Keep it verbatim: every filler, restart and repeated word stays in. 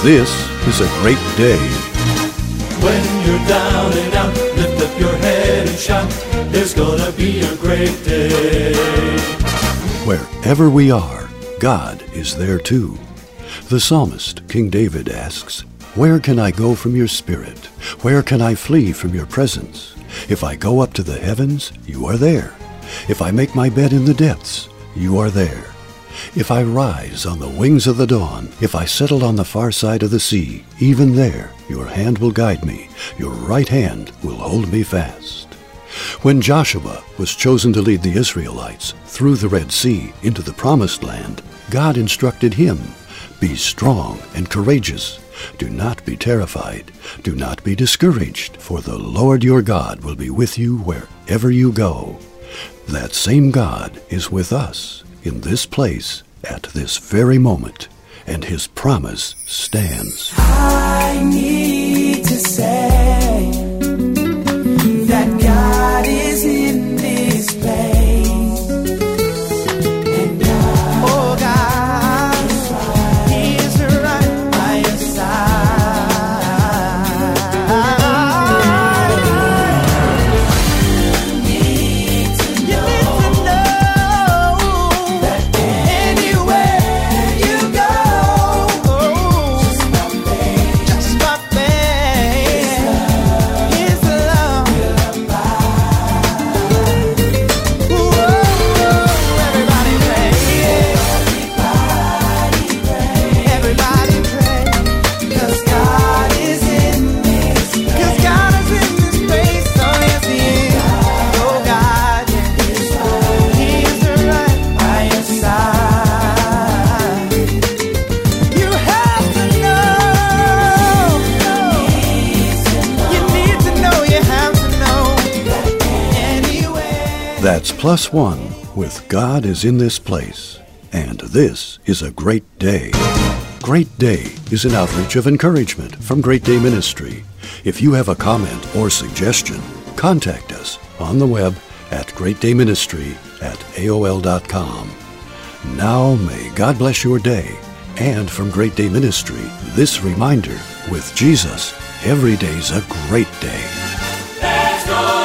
this is a great day. When you're down and out, lift up your head and shout, there's gonna be a great day. Wherever we are, God is there too. The psalmist, King David, asks, "Where can I go from your spirit? Where can I flee from your presence? If I go up to the heavens, you are there. If I make my bed in the depths, you are there. If I rise on the wings of the dawn, if I settle on the far side of the sea, even there your hand will guide me, your right hand will hold me fast." When Joshua was chosen to lead the Israelites through the Red Sea into the Promised Land, God instructed him, "Be strong and courageous. Do not be terrified. Do not be discouraged, for the Lord your God will be with you wherever you go." That same God is with us in this place at this very moment, and his promise stands. I need to say that God is in this place, and God, oh God, He is right by your side. You need to know, that anywhere you go, just my faith, just my faith, His love will abide. Whoa, everybody pray, everybody pray, 'cause God is in this, 'cause God is in this place. Oh yes He is. Oh God, He's right by your side. You have to know. You need to know. You have to know. Anywhere. That's plus one with God is in this place, and this is a great day. Great Day is an outreach of encouragement from Great Day Ministry. If you have a comment or suggestion, contact us on the web at great day ministry at A O L dot com. Now may God bless your day, and from Great Day Ministry, this reminder, with Jesus, every day's a great day. There's no